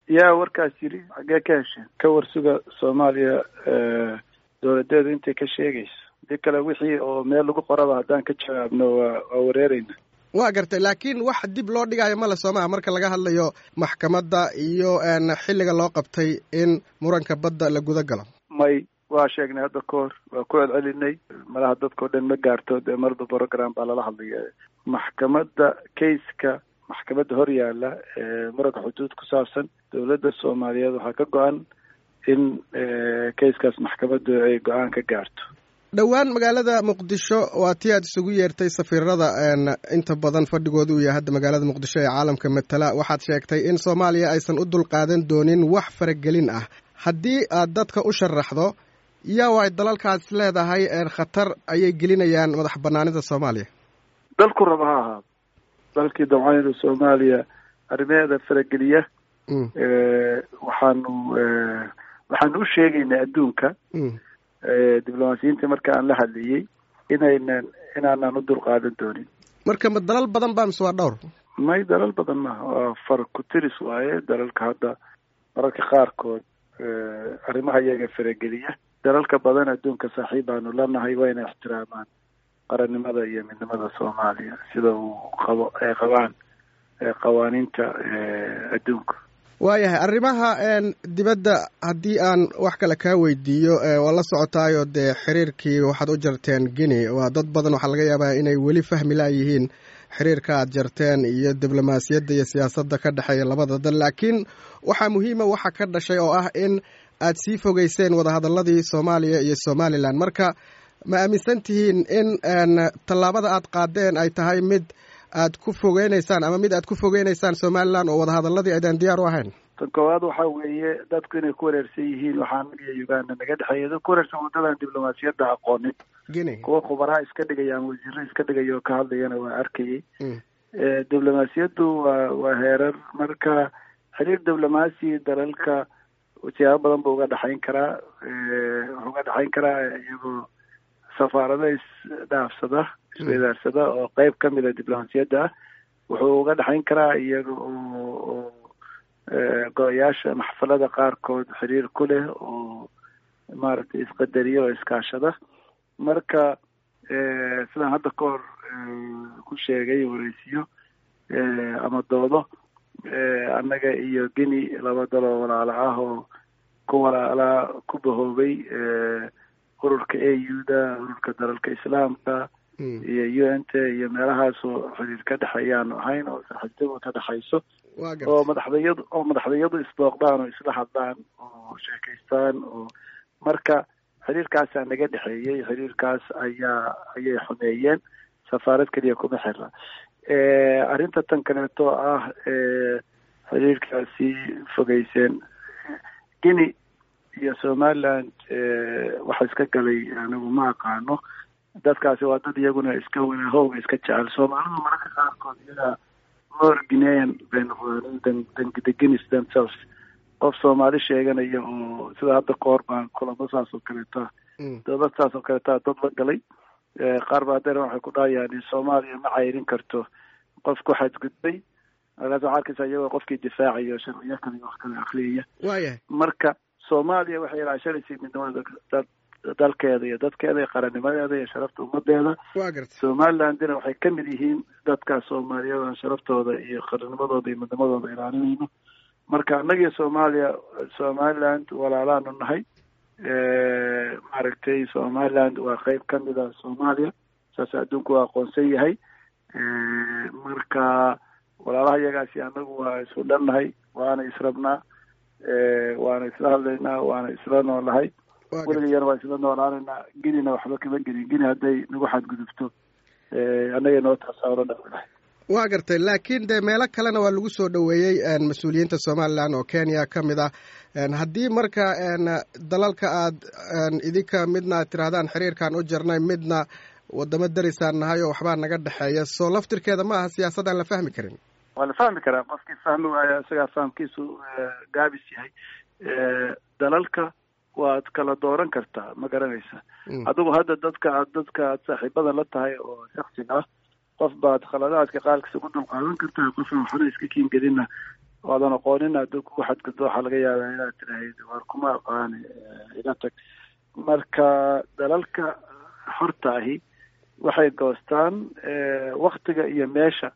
yaa warkaas yiri xagee ka hesheen ka warsuga Soomaaliya dowladeedu intay ka sheegayso dib kale wixii oo meel lagu qoraba haddaan ka jawaabno waa wareerayna. waa gartay laakiin wax dib loo dhigayo ma la Soomaaliya marka laga hadlayo maxkamadda iyo xilliga loo qabtay in muranka badda la guda galo. may waa sheegnay hadda koor waa ku celcelinay malaha dadkoo dhan ma gaarto dee marba program baa lala hadlaya maxkamadda kayska maxkamadda hor yaalla muranka xuduud ku saabsan dowladda Soomaaliyeed waxaa ka go-an in kayskaas maxkamaddu ay go-aan ka gaarto. dhowaan magaalada Muqdisho waa tii aad isugu yeertay safiirada inta badan fadhigoodu uu yahay hadda magaalada Muqdisho ee caalamka matala waxaad sheegtay in Soomaaliya aysan u dulqaadan doonin wax faragelin ah. haddii aad dadka u sharaxdo yaa way dalalkaas leedahay khatar ayay gelinayaan madax banaanida Soomaaliya. dalku raba ha ahaado dalkii dawladda Soomaaliya arrimaheeda farageliya waxaanu u sheegaynaa adduunka diblomaasiyiinta marka aan la hadlayay inaanan u dulqaadan doonin. marka ma dalal badan baa mise waa dhowr? may dalal badan maaha waa far ku tiris waaye dalalka hadda mararka qaarkood arrimaha iyaga farageliya dalalka badan adduunka saaxiib baanu lanahay wayna ixtiraamaan qarannimada iyo midnimada Soomaaliya sida uu ay qabaan qawaaniinta adduunka. waayahay arrimaha dibadda haddii aan wax kale kaa weydiiyo waa la socotaayo dee xiriirkii waxaad u jarteen Guinea waa dad badan waxaa laga yaabaa inay weli fahmi laayihiin xiriirka aad jarteen iyo diblomaasiyadda iyo siyaasadda ka dhexeeya labada dal laakiin waxaa muhiima waxa ka dhashay oo ah in aad sii fogeyseen wadahadalladii Soomaaliya iyo Somaliland marka ma aaminsan tihiin in tallaabada aad qaadeen ay tahay mid aad ku fogeynaysaan ama mid aad ku fogeynaysaan Somaliland oo wadahadalladii aydan diyaar u ahayn? tan koowaad waxaa weeye dadku inay ku wareersan yihiin waxaa naga Uganda naga dhexeeya ku wareersan wadadan diblomaasiyadda aqoonin kuwa khubaraha iska dhigayaan wasiirro iska dhigayo ka hadlayana waa arkayay diblomaasiyaddu waa heerar marka xiriir diblomaasi dalalka siyaabo badan buu uga dhaxayn karaa iyagoo safaarada isdhaafsada isweydaarsada oo qayb ka mida diblomaasiyadda ah wuxuu uga dhaxayn karaa iyaga oo go-yaasha maxfalada qaarkood xiriir ku leh oo maaragtay isqadariyo oo iskaashada marka sidaan hadda ka hor ku sheegay wareysiyo ama doodo annaga iyo Guinea laba dal oo walaalo ah oo ku bahoobay ururka AU-da ururka dalalka islaamka iyo UN-ta iyo meelahaasoo xiriir ka dhexeeyaan ahayn oo saaxiibtimo ka dhexayso oo madaxdayadu isbooqdaan oo isla hadlaan oo sheekaystaan oo marka xiriirkaasaa naga dhexeeyey xiriirkaas ayay xumeeyeen safaarad keliya kuma xirna arrinta tan kaleeto ah xiriirkaasi fogeyseen Guinea iyo Somaliland waxa iska galay anigu ma aqaano dadkaasi waa dad iyaguna iska wanaahowga iska jecel Soomaalidu mararka qaarkood iyaga more Guinean than the Guineans themselves qof Soomaali sheeganaya oo sida hadda koor baan kulamo saas oo kaleeta dad la galay qaar baa dheer waxay ku dhaayaan Soomaaliya ma cayrin karto qof ku xadgudbay alaasa arkaysa iyagoo qofkii difaacayo sharciyo kale wax kale akhriyaya marka Soomaaliya waxay ilaashanaysaa midnimada dalkeeda iyo dadkeeda iyo qarannimadeeda iyo sharafta ummadeeda Somalilandna waxay ka mid yihiin dadka Soomaaliyeed sharaftooda iyo qarannimadooda iyo midnimadooda ilaalinayno marka annaga Somaliland walaalaanu nahay maaragtay Somaliland waa qayb ka mid ah Soomaaliya saas adduunku waa aqoonsan yahay marka walaalaha iyagaasi annagu waa isu dhannahay waana israbnaa waana isla hadlaynaa waana isla noolahay weligayana waa isla noolaanaynaa Guinea waxba kama gelin Guinea hadday nagu xadgudubto annaga noo tasaaro dhaqanahay. waa gartay laakiin de meelo kalena waa lagu soo dhaweeyey mas-uuliyiinta Somaliland oo Kenya ka mid ah haddii marka dalalka aad idinka midna aad tirahdaan xiriirkan u jarnay midna wadamo darisaan nahay oo waxbaa naga dhexeeya soo laftirkeeda ma aha siyaasad aan la fahmi karin? waa la fahmi karaa qofkii fahmi waaya isagaa fahamkiisu gaabis yahay dalalka waad kala dooran kartaa ma garanaysa adigu hadda dadka aad saaxiibada la tahay oo shaksiga ah qof baad khaladaadka qaarkiisa ku dulqaadan kartaa qofna waxna iska kiingelina oodan aqoonin hadduu kugu xadgudbo waxaa laga yaabaa inaad tiraahid war kuma aqaani iga tag. marka dalalka xorta ahi waxay goostaan waktiga iyo meesha